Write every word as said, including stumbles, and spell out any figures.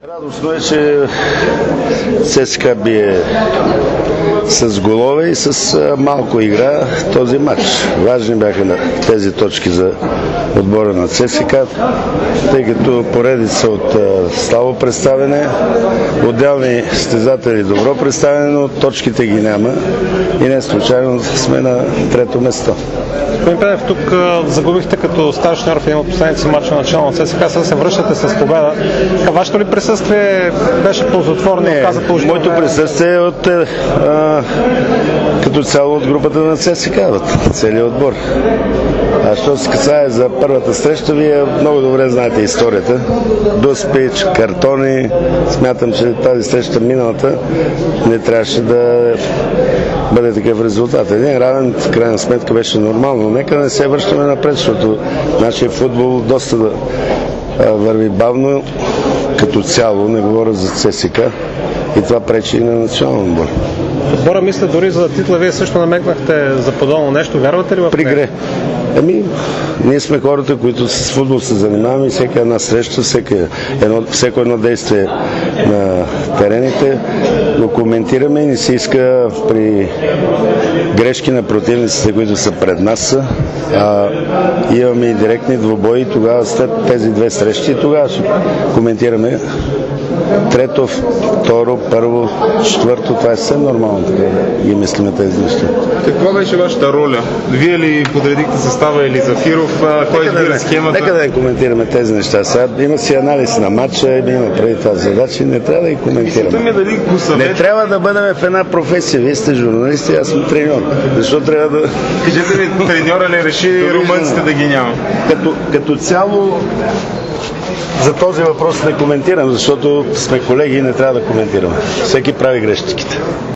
Радостно е, че ЦСКА бие с голове и с малко игра този матч. Важни бяха на тези точки за отбора на ЦСКА, тъй като поредица от слабо представяне, отделни състезатели добро представяне, но точките ги няма и не случайно сме на трето место. Господин Пенев, тук загубихте като старши треньор в един от последните си мача на начало на ЦСКА, сега се връщате с победа. Вашето ли присъствие беше ползотворно? Не, моето присъствие е от, а, като цяло от групата на ЦСКА, от целият отбор. А що се касае за първата среща, вие много добре знаете историята. Дуспич, картони. Смятам, че тази среща миналата не трябваше да бъде такъв резултат. Един равен, в крайна сметка, беше нормално. Нека не се връщаме напред, защото нашия футбол доста да върви бавно като цяло, не говоря за ЦСКА, и това пречи и на националния отбор. Отбора мисля дори за титла, вие също намекнахте за подобно нещо. Вярвате ли в Пригре. Ами, ние сме хората, които с футбол се занимаваме и всяка една среща, всеки едно, всеко едно действие на терените го коментираме и не се иска при грешки на противниците, които са пред нас, а имаме и директни двубои, тогава след тези две срещи, тогава ще коментираме трето, второ, първо, четвърто, това е съвсем нормално, така ги мислиме тези неща. Каква беше вашата роля? Вие ли подредихте състава или Зафиров? Кой избира схемата? Нека да не коментираме тези неща. Сега има си анализ на матча, има преди тази задача и не трябва да ги коментираме. Дали не трябва да бъдем в една професия. Вие сте журналисти, аз съм треньор. Защо трябва да... Кажете ли, треньора ли реши румънците да ги няма? Като, като цяло за този въпрос не коментирам, защото сме колеги и не трябва да коментираме. Всеки прави грешките.